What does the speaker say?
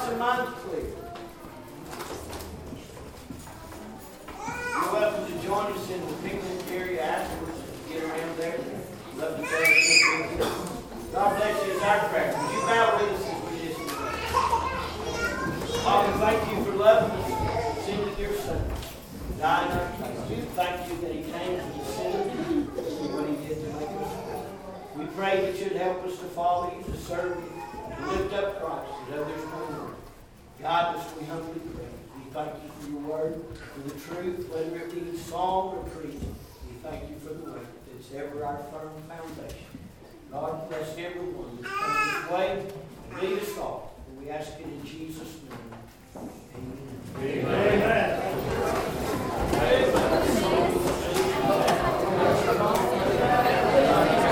hearts and minds clear. You're welcome to join us in the picnic area afterwards. Get around there. Love to fellowship with you. God bless you is our prayer. Would you bow with us as we listen to that? Father, thank you for loving us, sending your Son. Die in our place. Thank you that He came to the sinner and what He did to make us whole. We pray that you'd help us to follow you, to serve you, to lift up Christ as others come on. God, as we humbly pray. We thank you for your word, for the truth, whether it be song or preaching. We thank you for the word that's ever our firm foundation. God bless everyone that's come this way and lead us all. And we ask it in Jesus' name.